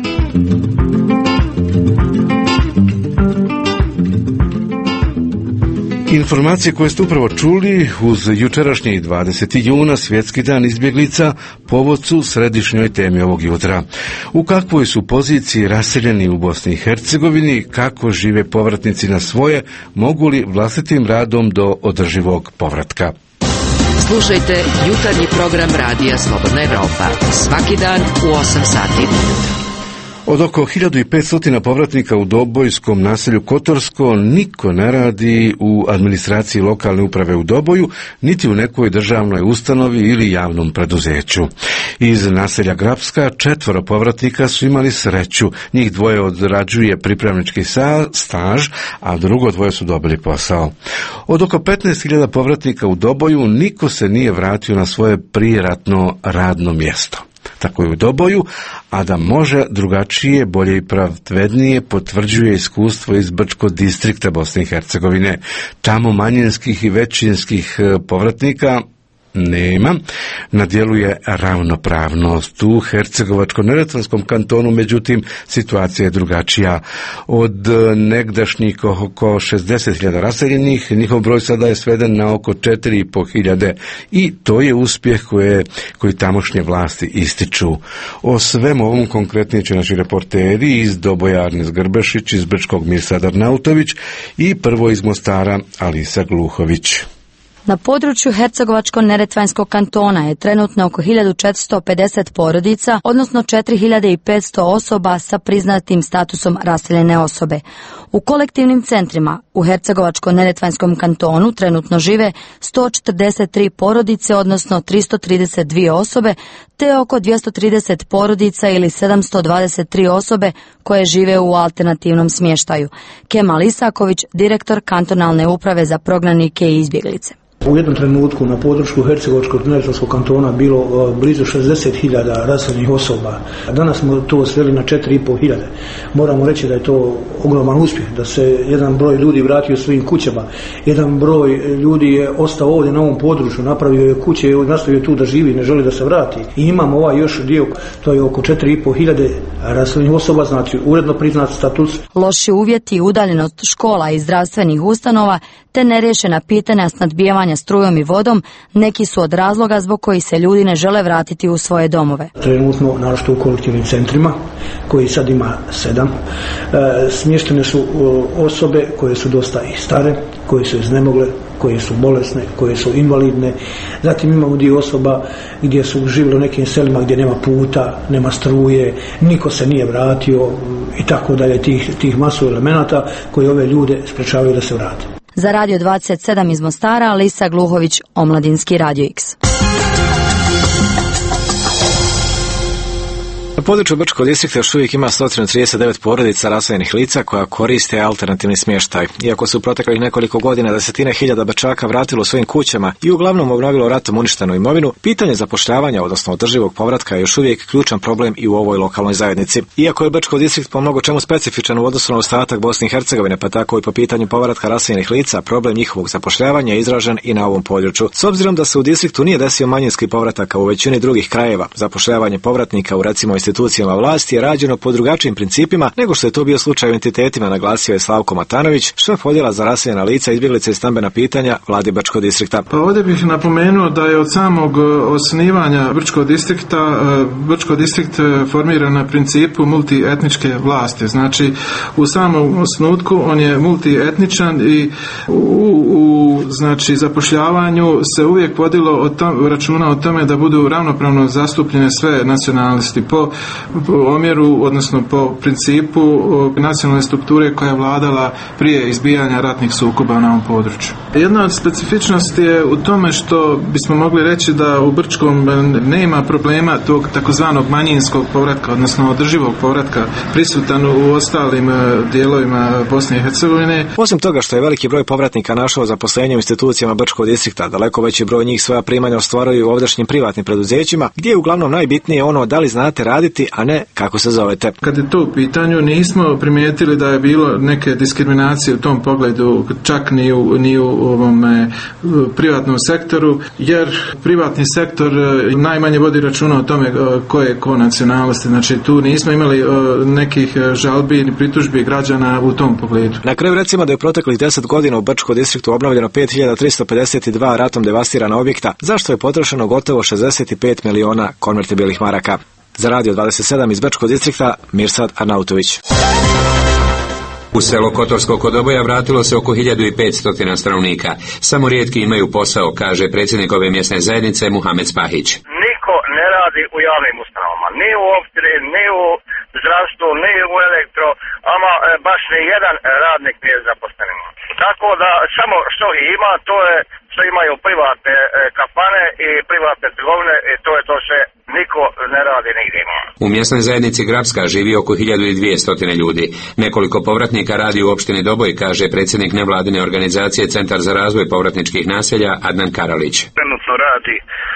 Informacije koje ste upravo čuli uz jučerašnji 20. juna, svjetski dan izbjeglica, povod su središnjoj temi ovog jutra. U kakvoj su poziciji raseljeni u Bosni i Hercegovini, kako žive povratnici na svoje, mogu li vlastitim radom do održivog povratka? Slušajte jutarnji program Radija Slobodna Evropa svaki dan u 8 sati ujutro. Od oko 1500 povratnika u Dobojskom naselju Kotorsko niko ne radi u administraciji lokalne uprave u Doboju, niti u nekoj državnoj ustanovi ili javnom preduzeću. Iz naselja Grapska 4 povratnika su imali sreću. Njih 2 odrađuje pripravnički staž, a drugo 2 su dobili posao. Od oko 15.000 povratnika u Doboju niko se nije vratio na svoje prijeratno radno mjesto. Tako je u Doboju, a da može drugačije, bolje i pravednije potvrđuje iskustvo iz Brčkog distrikta Bosne i Hercegovine. Tamo manjinskih i većinskih povratnika nema, na djelu je ravnopravnost. U Hercegovačko-neretvanskom kantonu, međutim, situacija je drugačija. Od negdašnjih oko 60.000 raseljenih, njihov broj sada je sveden na oko 4.500 i to je uspjeh koji tamošnje vlasti ističu. O svemu ovom konkretnije će naši reporteri iz Doboja Arnes Grbešić, iz Brčkog Mirsad Arnautović i prvo iz Mostara Alisa Gluhović. Na području Hercegovačko-neretvanskog kantona je trenutno oko 1450 porodica, odnosno 4500 osoba sa priznatim statusom raseljene osobe. U kolektivnim centrima u Hercegovačko-neretvanskom kantonu trenutno žive 143 porodice, odnosno 332 osobe, te oko 230 porodica ili 723 osobe koje žive u alternativnom smještaju. Kemal Isaković, direktor kantonalne uprave za prognanike i izbjeglice. U jednom trenutku na području Hercegovačko-neretvanskog kantona bilo blizu 60.000 raseljenih osoba. Danas smo to sveli na 4.500. Moramo reći da je to ogroman uspjeh, da se jedan broj ljudi vratio svojim kućama. Jedan broj ljudi je ostao ovdje na ovom području, napravio je kuće i nastavio tu da živi, ne želi da se vrati. I imamo ovaj još dio, to je oko 4.500 raseljenih osoba, znači uredno priznat status. Loši uvjeti i udaljenost škola i zdravstvenih ustanova te neriješena pitanja snadbijevanja strujom i vodom neki su od razloga zbog kojih se ljudi ne žele vratiti u svoje domove. Trenutno, naročito u kolektivnim centrima, koji sad ima 7, smještene su osobe koje su dosta i stare, koje su iznemogle, koje su bolesne, koje su invalidne. Zatim imamo dio osoba gdje su živjeli u nekim selima gdje nema puta, nema struje, niko se nije vratio i tako dalje, tih masu elemenata koji ove ljude sprečavaju da se vrate. Za Radio 27 iz Mostara, Lisa Gluhović, Omladinski Radio X. Na području Brčkog distrikta još uvijek ima 139 porodica raseljenih lica koja koriste alternativni smještaj. Iako su u proteklih nekoliko godina desetine hiljada Brčaka vratilo svojim kućama i uglavnom obnovilo ratom uništenu imovinu, pitanje zapošljavanja, odnosno održivog povratka, je još uvijek ključan problem i u ovoj lokalnoj zajednici. Iako je Brčkog distrikt po mnogo čemu specifičan u odnosu na ostatak Bosne i Hercegovine, pa tako i po pitanju povratka raseljenih lica, problem njihovog zapošljavanja je izražen i na ovom području. S obzirom da se u distriktu nije desio manjinski povratak, u većini drugih krajeva, zapošljavanje povratnika u recimo institucijama vlasti je rađeno po drugačijim principima nego što je to bio slučaj u entitetima, naglasio je Slavko Matanović, šef odjela za raseljena lica, izbjeglice i stambena pitanja Vlade Brčkog distrikta. Pa ovdje bih napomenuo da je od samog osnivanja Brčkog distrikta, Brčkog distrikt formiran na principu multietničke vlasti. Znači, u samom osnutku on je multietničan i u znači, zapošljavanju se uvijek vodilo računa o tome da budu ravnopravno zastupljene sve nacionalnosti po omjeru, odnosno po principu nacionalne strukture koja je vladala prije izbijanja ratnih sukoba na ovom području. Jedna od specifičnosti je u tome što bismo mogli reći da u Brčkom nema problema tog takozvanog manjinskog povratka, odnosno održivog povratka prisutan u ostalim dijelovima Bosne i Hercegovine. Osim toga što je veliki broj povratnika našao zaposlenje u institucijama Brčkog distrikta, daleko veći broj njih svoja primanja ostvaruju u ovdašnjim privatnim preduzećima, gdje je uglavnom najbitnije ono da li znate raditi, a ne kako se zovete. Kad je to u pitanju, nismo primijetili da je bilo neke diskriminacije u tom pogledu, čak ni u ovom privatnom sektoru, jer privatni sektor najmanje vodi računa o tome ko je ko nacionalnosti. Znači tu nismo imali nekih žalbi ni pritužbi građana u tom pogledu. Na kraju recimo da je proteklih 10 godina u Brčkom distriktu obnovljeno 5352 ratom devastirana objekta, zašto je potrošeno gotovo 65 miliona konvertibilnih maraka. Za Radio 27 iz Brčkog distrikta, Mirsad Arnautović. U selo Kotorsko kod Oboja vratilo se oko 1500 stanovnika. Samo rijetki imaju posao, kaže predsjednik ove mjesne zajednice Muhamed Spahić. Niko ne radi u javnim ustanovama, ni u opštini, ni u zdravstvu, ni u elektro, ama baš ni jedan radnik nije zaposlen. Tako da samo što ih ima, to je što imaju privatne kafane i privatne trgovine i to je to sve. Niko ne radi nigdje. U mjesnoj zajednici Grabska živi oko 1200 ljudi. Nekoliko povratnika radi u opštini Doboj, kaže predsjednik nevladine organizacije Centar za razvoj povratničkih naselja Adnan Karalić. Trenutno radi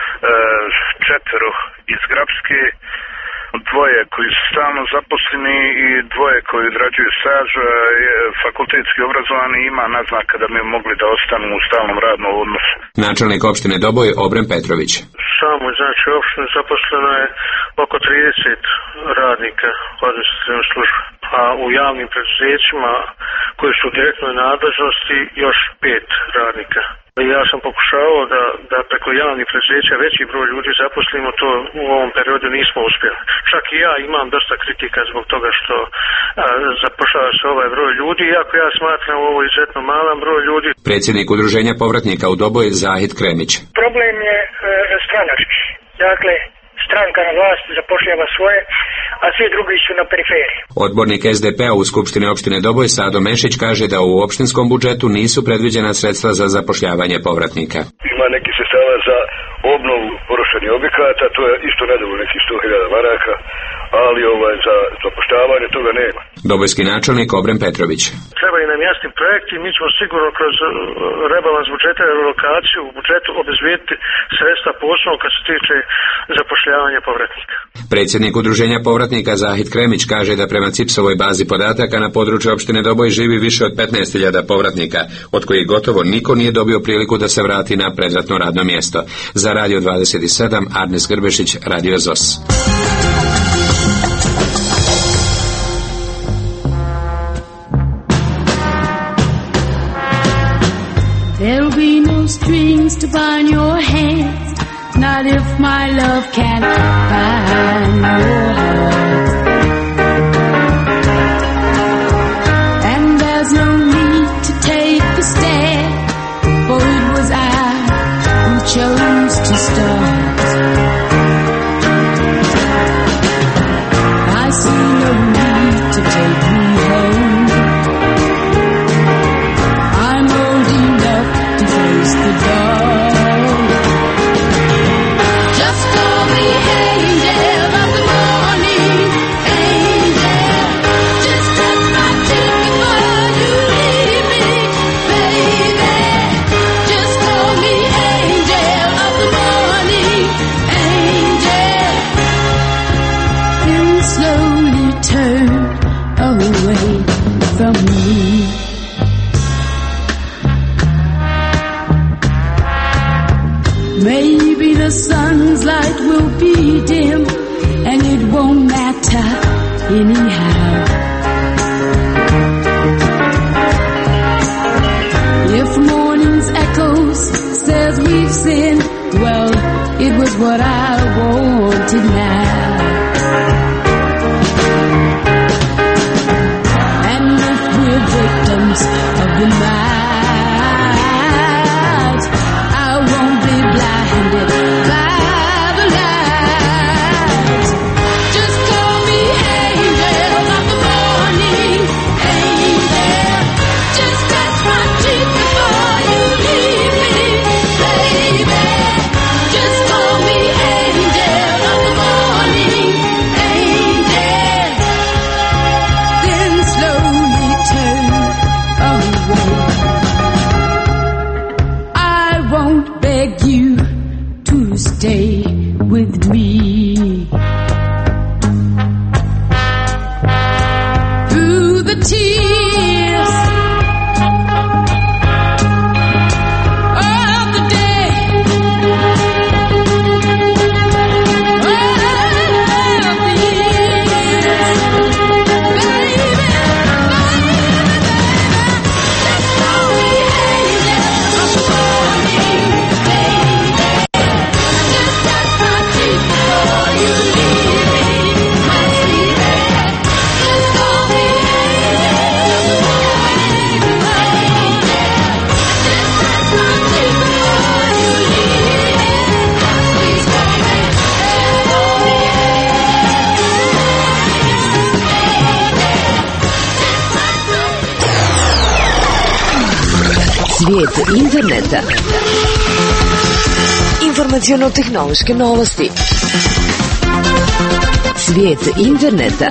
4 iz Grabske, 2 koji su stalno zaposleni i 2 koji odrađuju staž. Fakultetski obrazovani ima naznaka da bi mogli da ostanu u stalnom radnom odnosu. Načelnik opštine Doboj Obren Petrović. Samo znači opštine zaposleno je oko 30 radnika u administrativnoj službi, a u javnim preduzećima koji su u direktnoj nadležnosti još 5 radnika. Ja sam pokušao da preko javnih preduzeća veći broj ljudi zaposlimo, to u ovom periodu nismo uspjeli. Čak i ja imam dosta kritika zbog toga što zapošljava se ovaj broj ljudi, iako ja smatram ovo izuzetno malan broj ljudi. Predsjednik udruženja povratnika u Doboj Zahid Kremić. Problem je stranački. Dakle, stranka na vlasti zapošljava svoje, a svi drugi su na periferiji. Odbornik SDP-a u Skupštini opštine Doboj Sado Mešić kaže da u opštinskom budžetu nisu predviđena sredstva za zapošljavanje povratnika. Ima neki sredstava za obnovu porušenih objekata, to je isto nedovoljno nekih 100.000 maraka, ali za zapošljavanje toga nema. Dobojski načelnik Obren Petrović. Trebaju nam jasni projekti, mi ćemo sigurno kroz rebalans budžeta i relokaciju u budžetu obezbijediti sredstva posebno kad se tiče zapošljavanja povratnika. Predsjednik udruženja povratnika Zahid Kremić kaže da prema CIPS-ovoj bazi podataka na području opštine Doboj živi više od 15.000 povratnika, od kojih gotovo niko nije dobio priliku da se vrati na predratno radno mjesto. Za Radio 27, Arnes Grbešić, Radio ZOS. There'll be no strings to bind your hands, not if my love can bind your heart. And there's no need to take the stand, for it was I who chose to start. I see no need to take me home. I'm old enough to face the dark. Just call me angel of the morning, angel. Just cut my ticket before you leave me, baby. Just call me angel of the morning, angel. You slowly turn away from me. Maybe the sun's light will be dim, and it won't matter matter anyhow. If morning's echoes says we've sinned, well, it was what I wanted now. And if we're victims of the night, I won't be blinded by the light. Just call me angels of the morning, angel. Just touch my cheek before you leave me, baby. Just call me angel of the morning, angel. Then slowly turn away. I won't beg you to stay with me. Through the tears of the day, of the years, baby, just call me angel of the morning, baby. Just touch my cheek before you leave me, my sweetie. Just call me angel of the morning, baby. Just touch my cheek before you leave me, my sweet baby. Svijet interneta. Informaciono-tehnološke novosti. Svijet interneta.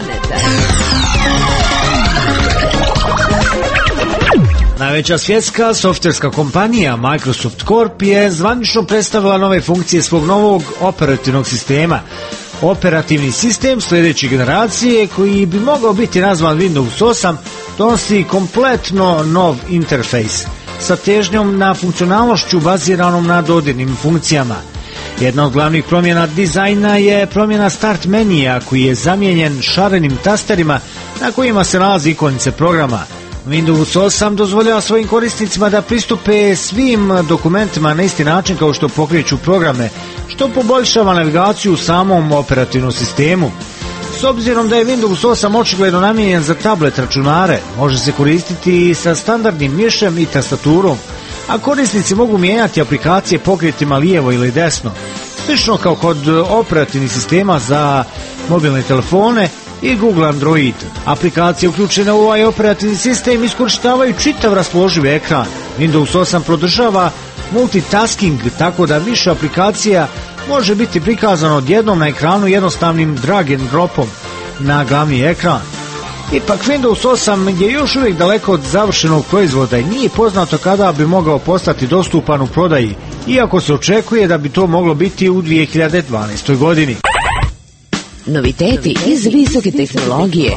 Najveća svjetska softverska kompanija Microsoft Corp je zvanično predstavila nove funkcije svog novog operativnog sistema. Operativni sistem sljedeće generacije, koji bi mogao biti nazvan Windows 8, donosi kompletno nov interfejs sa težnjom na funkcionalnošću baziranom na dodirnim funkcijama. Jedna od glavnih promjena dizajna je promjena start menija, koji je zamijenjen šarenim tasterima na kojima se nalazi ikonice programa. Windows 8 dozvoljava svojim korisnicima da pristupe svim dokumentima na isti način kao što pokreću programe, što poboljšava navigaciju u samom operativnom sistemu. S obzirom da je Windows 8 očigledno namijenjen za tablet računare, može se koristiti i sa standardnim mišem i tastaturom, a korisnici mogu mijenjati aplikacije pokretima lijevo ili desno, slično kao kod operativnih sistema za mobilne telefone i Google Android. Aplikacije uključene u ovaj operativni sistem iskorištavaju čitav raspoloživ ekran. Windows 8 podržava multitasking, tako da više aplikacija može biti prikazano odjednom na ekranu jednostavnim drag and dropom na glavni ekran. Ipak Windows 8 je još uvijek daleko od završenog proizvoda i nije poznato kada bi mogao postati dostupan u prodaji, iako se očekuje da bi to moglo biti u 2012. godini. Noviteti iz visoke tehnologije.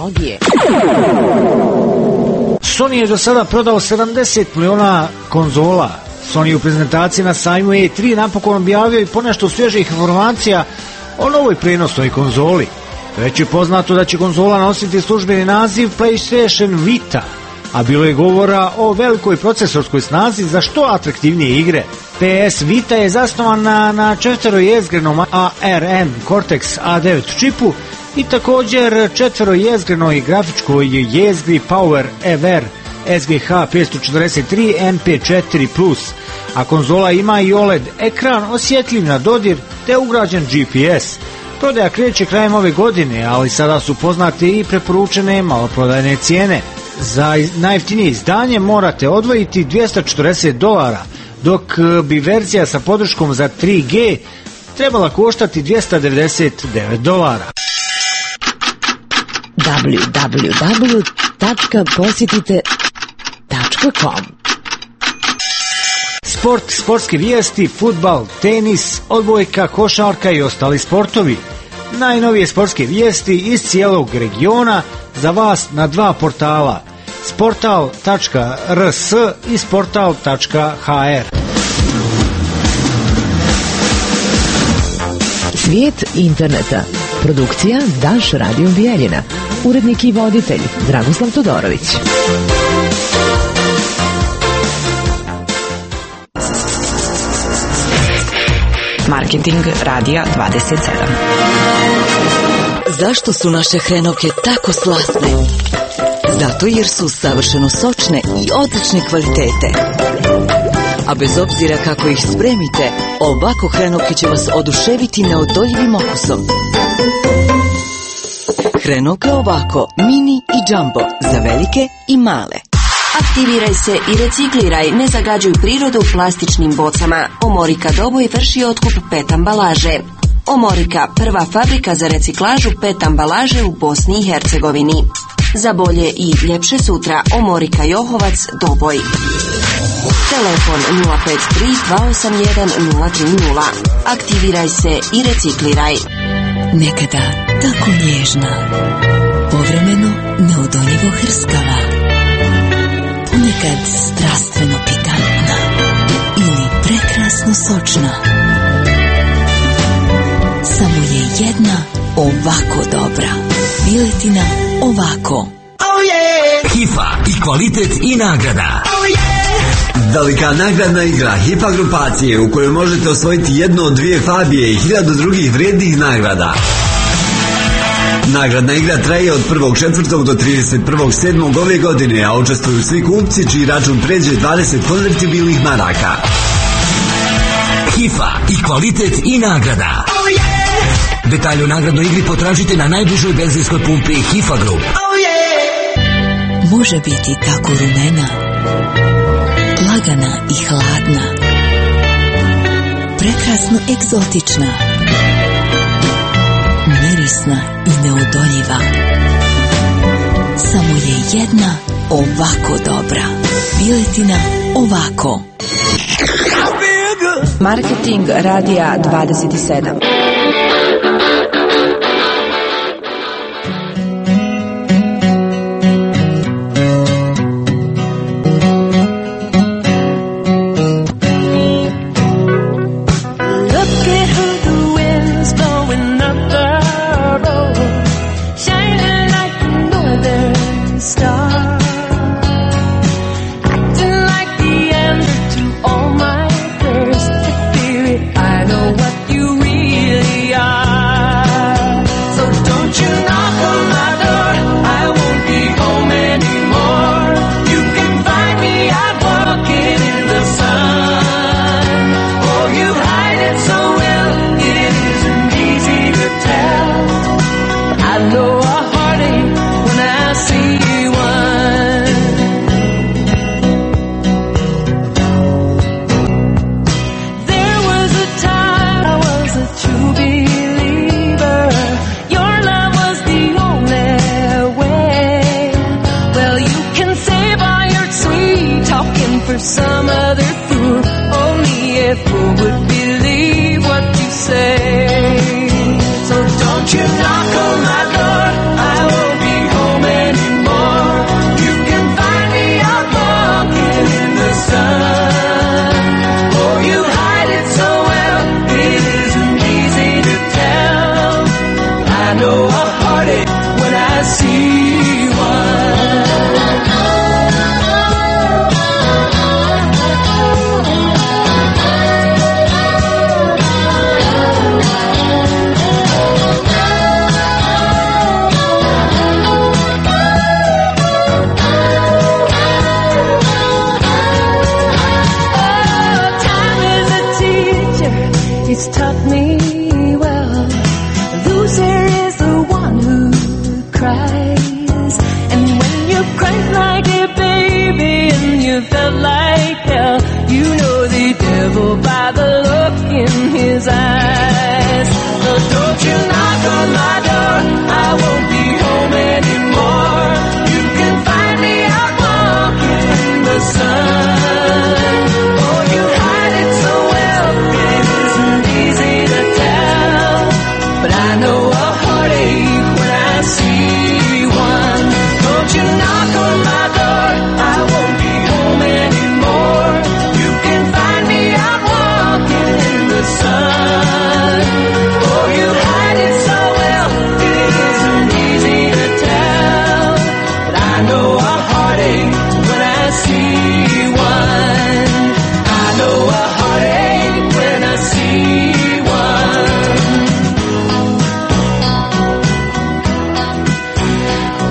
Sony je do sada prodao 70 miliona konzola. Sony u prezentaciji na sajmu E3 napokon objavio i ponešto svježih informacija o novoj prenosnoj konzoli. Već je poznato da će konzola nositi službeni naziv PlayStation Vita, a bilo je govora o velikoj procesorskoj snazi za što atraktivnije igre. PS Vita je zasnovana na 4-jezgrenom ARM Cortex A9 čipu i također 4-jezgrenoj grafičkoj jezgri Power Ever SGH 543 MP4+, a konzola ima i OLED ekran osjetljiv na dodir te ugrađen GPS. Prodaja kreće krajem ove godine, ali sada su poznate i preporučene maloprodajne cijene. Za najjeftinije izdanje morate odvojiti $240, dok bi verzija sa podrškom za 3G trebala koštati $299. www.posjetite.com Sport, sportske vijesti, fudbal, tenis, odbojka, košarka i ostali sportovi. Najnovije sportske vijesti iz cijelog regiona za vas na dva portala: sportal.rs i sportal.hr. Svijet interneta. Produkcija Daš Radio Bijeljina. Urednik i voditelj Dragoslav Todorović. Marketing Radija 27. Zašto su naše hrenovke tako slasne? Zato jer su savršeno sočne i odlične kvalitete. A bez obzira kako ih spremite, ovako hrenovke će vas oduševiti neodoljivim okusom. Hrenovke ovako, mini i jumbo, za velike i male. Aktiviraj se i recikliraj, ne zagađuj prirodu plastičnim bocama. Omorika Doboj vrši otkup PET ambalaže. Omorika, prva fabrika za reciklažu PET ambalaže u Bosni i Hercegovini. Za bolje i ljepše sutra, Omorika Johovac, Doboj. Telefon 053 281 030. Aktiviraj se i recikliraj. Nekada tako nježna, povremeno neodoljivo hrskava, ponekad strastveno pikantna ili prekrasno sočna. Samo je jedna ovako dobra. Piletina ovako. Oh yeah! Hifa i kvalitet i nagrada. Oh yeah! Velika nagradna igra Hifa grupacije u kojoj možete osvojiti jednu od 2 Fabije i 1000 drugih vrijednih nagrada. Nagradna igra traje od 1.4. do 31.7. ove godine, a učestvuju svi kupci čiji račun pređe 20 konvertibilnih maraka. Hifa i kvalitet i nagrada. Oh yeah! Detalje o nagradnoj igri potražite na najbližoj benzinskoj pumpi Hifa Group. Oh yeah! Može biti kako rumena, lagana i hladna, prekrasno egzotična, mirisna i neodoljiva. Samo je jedna ovako dobra. Piletina ovako. Marketing Radija 27. I know what you really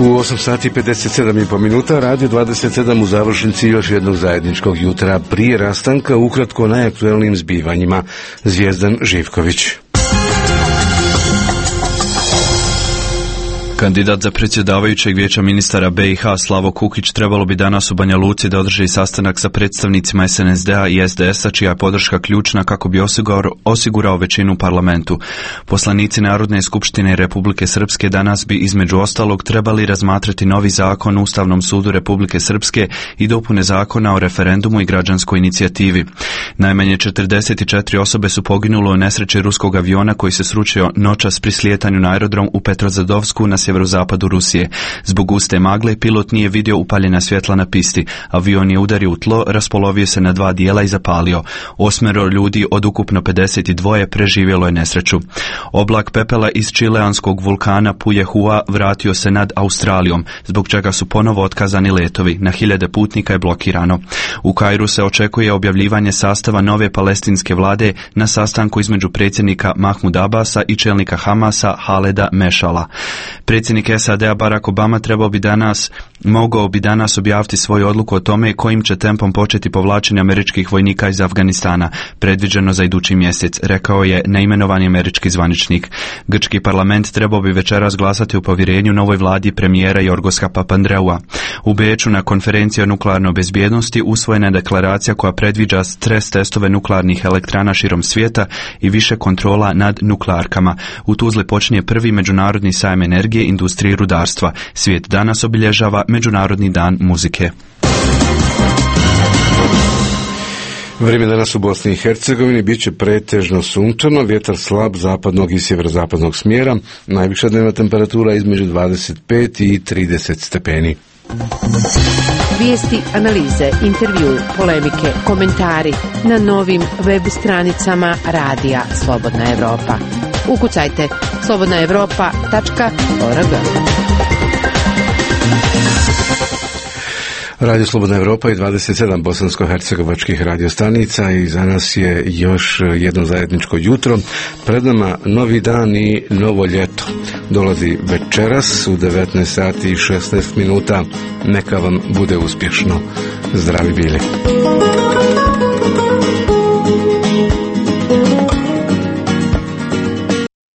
U 8 sati 57,5 minuta, Radio 27 u završnici još jednog zajedničkog jutra prije rastanka, ukratko najaktuelnijim zbivanjima. Zvijezdan Živković. Kandidat za predsjedavajućeg vijeća ministara BiH Slavo Kukić trebalo bi danas u Banja Luci da održi sastanak sa predstavnicima SNSD-a i SDS-a, čija je podrška ključna kako bi osigurao većinu u parlamentu. Poslanici Narodne skupštine Republike Srpske danas bi između ostalog trebali razmatrati novi zakon u Ustavnom sudu Republike Srpske i dopune zakona o referendumu i građanskoj inicijativi. Najmanje 44 osobe su poginule u nesreći ruskog aviona koji se sručio noćas pri slijetanju na aerodrom u Petrozadovsku na sjeverozapadu Rusije. Zbog guste magle pilot nije vidio upaljena svjetla na pisti. Avion je udario u tlo, raspolovio se na 2 dijela i zapalio. 8 ljudi od ukupno 52 preživjelo je nesreću. Oblak pepela iz čileanskog vulkana Pujehua vratio se nad Australijom, zbog čega su ponovo otkazani letovi. Na hiljade putnika je blokirano. U Kairu se očekuje objavljivanje sastava nove palestinske vlade na sastanku između predsjednika Mahmud Abasa i čelnika Hamasa Haleda Mešala. Predsjednik SAD-a Barack Obama mogao bi danas objaviti svoju odluku o tome kojim će tempom početi povlačenje američkih vojnika iz Afganistana, predviđeno za idući mjesec, rekao je neimenovani američki zvaničnik. Grčki parlament trebao bi večeras glasati u povjerenju novoj vladi premijera Jorgosa Papandreua. U Beču na konferenciji o nuklearnoj bezbjednosti usvojena je deklaracija koja predviđa stres testove nuklearnih elektrana širom svijeta i više kontrola nad nuklearkama. U Tuzli počinje prvi međunarodni sajam energije, industrije i rudarstva. Svijet danas obilježava Međunarodni dan muzike. Vrijeme danas u Bosni i Hercegovini bit će pretežno sunčano, vjetar slab zapadnog i sjeverozapadnog smjera, najviša dnevna temperatura između 25 i 30 stepeni. Vijesti, analize, intervju, polemike, komentari na novim web stranicama Radija Slobodna Evropa. Ukucajte slobodnaevropa.org. Radio Slobodna Evropa i 27 bosansko-hercegovačkih radiostanica i za nas je još jedno zajedničko jutro. Pred nama novi dan i novo ljeto. Dolazi večeras u 19 sati i 16 minuta. Neka vam bude uspješno. Zdravi bili.